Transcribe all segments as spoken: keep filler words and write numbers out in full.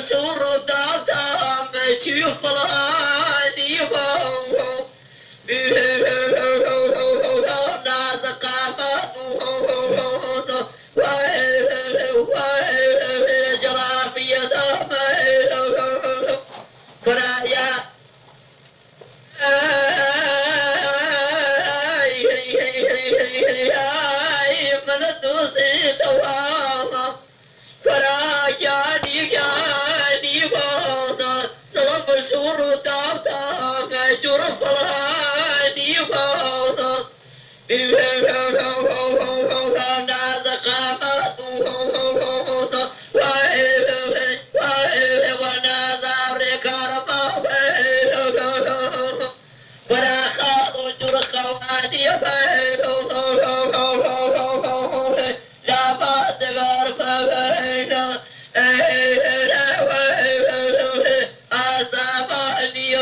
بسور داتا مشيخ الهادي هو ناس قافت جرافية فرايا من الدوسي تواما فراجاني كاني بانا سلام شورو تاتا ما جرف الهاني بانا ناس قامت وناس أمريكا ولا خاضوا جرخواني لا ما تغرف بينا أصابني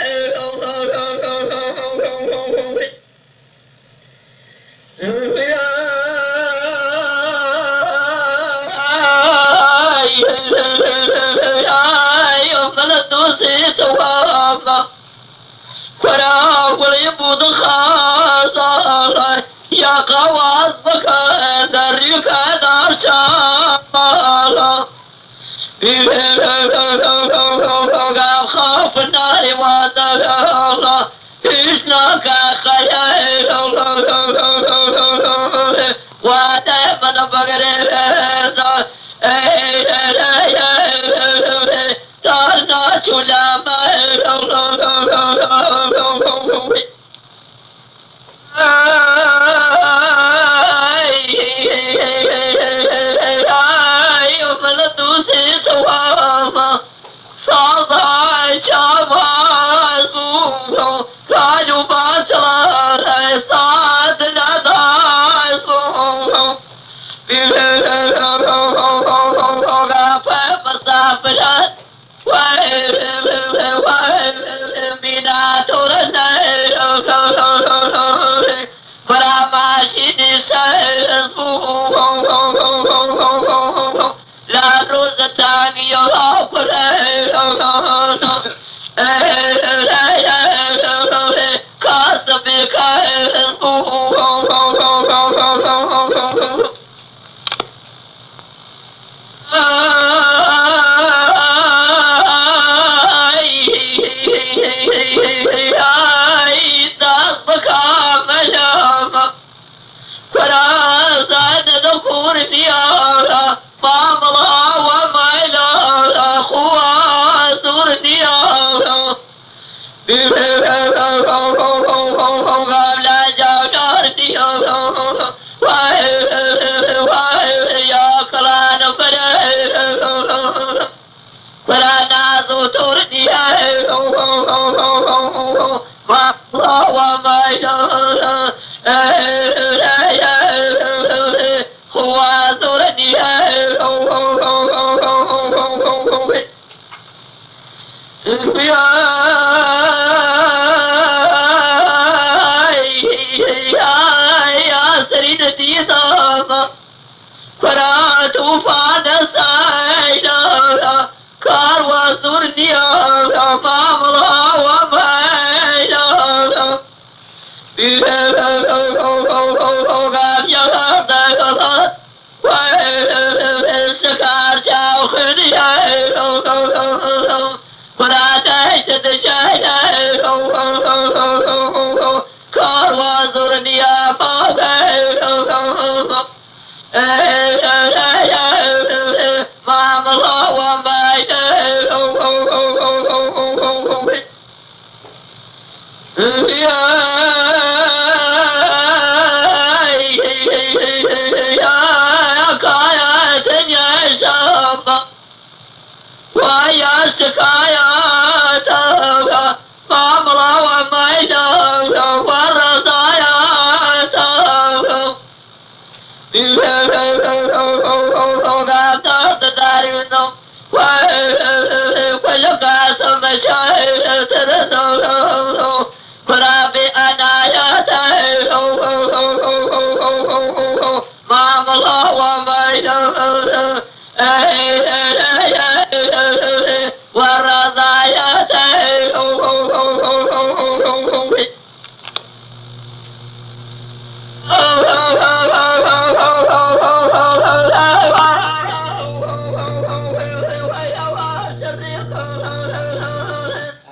فراغ يبود خاطر يا قواس بك دريك دار شامل خاف النار وطلع إشناك خيال وطيب بقر تانا سلام صعدها شمال بوه كانوا بطلع صعد لدى بوه مسافرات ومنا ترسل كرا ماشي نسل لا روز تاني يا كاسبك فرازان ذكور ديارا فاملا وميلا خواتر ديارا قبل جاكر ديارا يا كلان فرا فرانا ذكور ديارا فاملا وميلا فلا توفان سيدا كار وزرنيا ماملا وميدا شكار جاو خديا فلا تشتد شيئا كار وزرنيا ماملا ماملا وميدا ويا شكاياتها فامرا وميدا ورزاياتها وكل قاسم شاهد ترزو كلا بأناياته ما مضى وميدا